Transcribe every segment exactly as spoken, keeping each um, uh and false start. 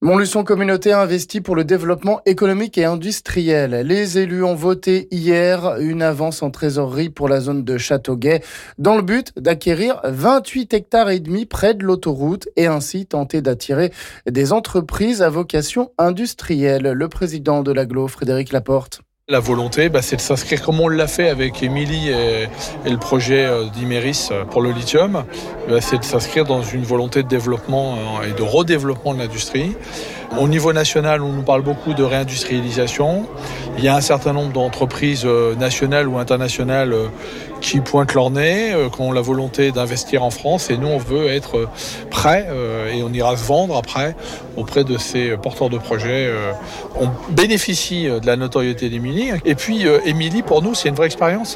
Montluçon Communauté a investi pour le développement économique et industriel. Les élus ont voté hier une avance en trésorerie pour la zone de Châteauguay dans le but d'acquérir vingt-huit hectares et demi près de l'autoroute et ainsi tenter d'attirer des entreprises à vocation industrielle. Le président de l'agglo, Frédéric Laporte. La volonté, bah, c'est de s'inscrire comme on l'a fait avec Émilie et, et le projet d'Imeris pour le lithium. Bah, c'est de s'inscrire dans une volonté de développement et de redéveloppement de l'industrie. Au niveau national, on nous parle beaucoup de réindustrialisation. Il y a un certain nombre d'entreprises nationales ou internationales qui pointent leur nez, qui ont la volonté d'investir en France. Et nous, on veut être prêts et on ira se vendre après auprès de ces porteurs de projets. On bénéficie de la notoriété d'Émilie. Et puis, Émilie, pour nous, c'est une vraie expérience.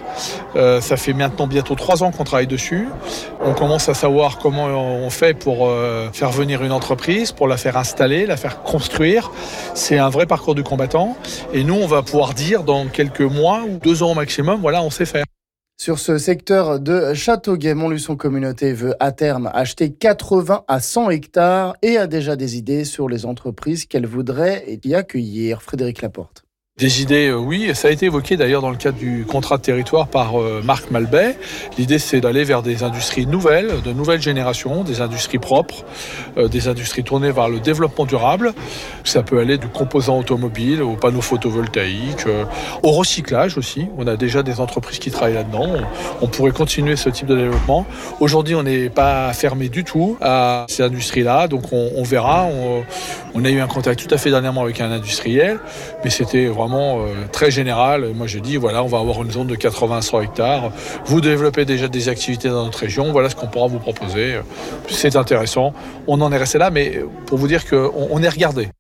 Ça fait maintenant bientôt trois ans qu'on travaille dessus. On commence à savoir comment on fait pour faire venir une entreprise, pour la faire installer, la faire construire. C'est un vrai parcours du combattant. Et nous, on va pouvoir dire dans quelques mois ou deux ans au maximum, voilà, on sait faire. Sur ce secteur de Châteauguay, Montluçon Communauté veut à terme acheter quatre-vingts à cent hectares et a déjà des idées sur les entreprises qu'elle voudrait y accueillir. Frédéric Laporte. Des idées, euh, oui. Ça a été évoqué d'ailleurs dans le cadre du contrat de territoire par euh, Marc Malbet. L'idée, c'est d'aller vers des industries nouvelles, de nouvelles générations, des industries propres, euh, des industries tournées vers le développement durable. Ça peut aller du composant automobile aux panneaux photovoltaïques, euh, au recyclage aussi. On a déjà des entreprises qui travaillent là-dedans. On, on pourrait continuer ce type de développement. Aujourd'hui, on n'est pas fermé du tout à ces industries-là, donc on, on verra. On, on a eu un contact tout à fait dernièrement avec un industriel, mais c'était vraiment très général. Moi, je dis, voilà, on va avoir une zone de quatre-vingts à cent hectares. Vous développez déjà des activités dans notre région. Voilà ce qu'on pourra vous proposer. C'est intéressant. On en est resté là, mais pour vous dire qu'on on est regardé.